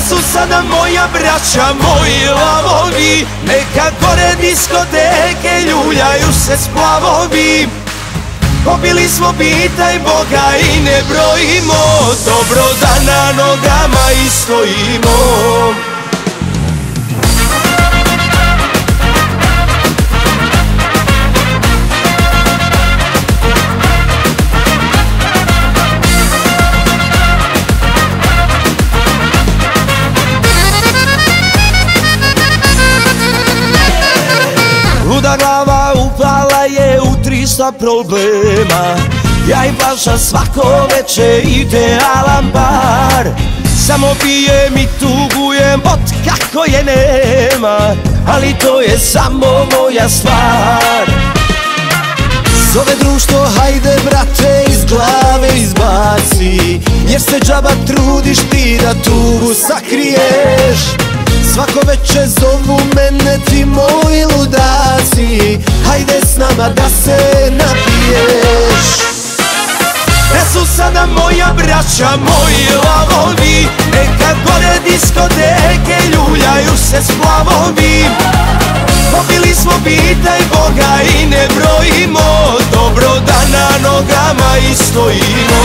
su sada moja braća, moji lavovi, neka gore diskoteke ljuljaju se splavovi. Pobili smo pitaj Boga i ne brojimo, dobro da na nogama i stojimo. Luda glava upala je u 300 problema. Ja i Balša svako veče idealan bar. Samo pijem i tugujem od kako je nema, ali to je samo moja stvar. Zove društvo, hajde brate, iz glave izbaci, jer se džaba trudiš ti da tugu sakriješ. Svako večer zovu mene ti moji ludaci, hajde s nama da se napiješ. Gde su sada moja braća, moji lavovi, neka gore diskoteke ljuljaju se splavovi. Pobili smo pitaj Boga i ne brojimo, dobro da na nogama i stojimo.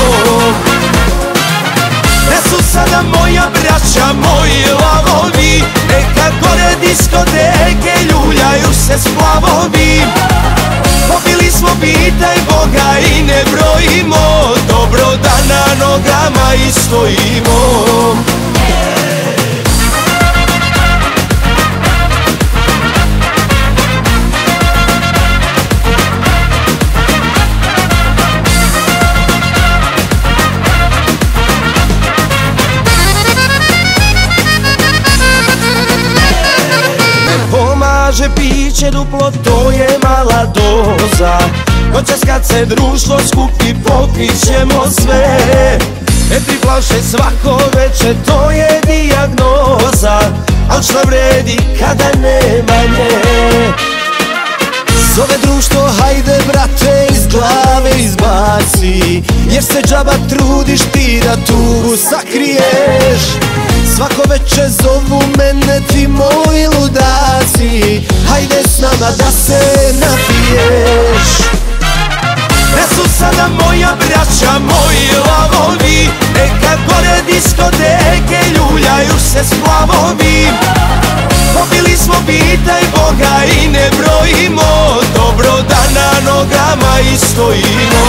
Gde su sada moja braća, moji lavovi, neka gore diskoteke ljuljaju se splavovi. Pobili smo pitaj Boga i ne brojimo, dobro da na nogama i stojimo. Pomaže piće duplo, to je mala doza. Noćas kad se društvo skupi popit ćemo sve. 4 flaše svako veče, to je dijagnoza. Al šta vredi kada nema nje? Zove društvo, hajde brate, iz glave izbaci, jer se džaba trudiš ti da tugu sakriješ. Svako večer zovu mene ti moji ludaci, hajde s nama da se napiješ. Gde su sada moja braća, moji lavovi, neka gore diskoteke ljuljaju se splavovi. Pobili smo pitaj Boga i ne brojimo, dobro da na nogama i stojimo.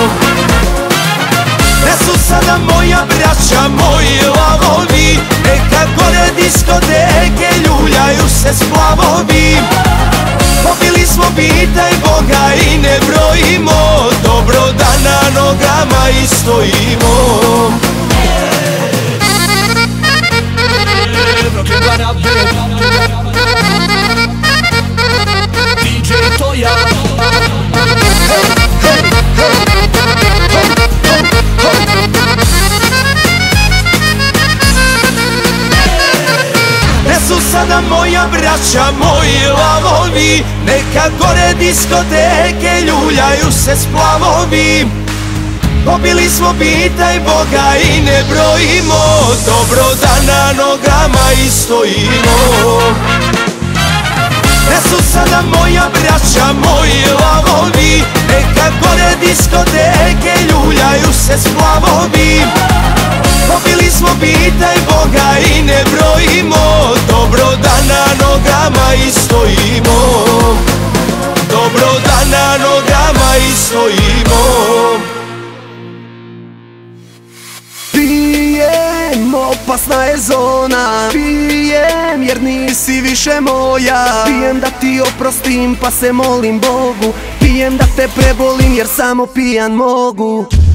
Gde su sada moja braća, moji lavovi, neka gore diskoteke ljuljaju se splavovi. Pobili smo pitaj Boga i ne brojimo, dobro da na nogama i stojimo. DJ Toja. Gde su sada moja braća, moji lavovi, neka gore diskoteke ljuljaju se splavovi. Pobili smo pitaj Boga i ne brojimo, dobro da na nogama i stojimo. Gde su sada moja braća, moji lavovi, neka gore diskoteke ljuljaju se splavovi. Pobili smo pitaj Boga i ne brojimo, dobro da na nogama i stojimo. Dobro da na nogama i stojimo. Pijem, opasna je zona, pijem jer nisi više moja. Pijem da ti oprostim pa se molim Bogu, pijem da te prebolim jer samo pijan mogu.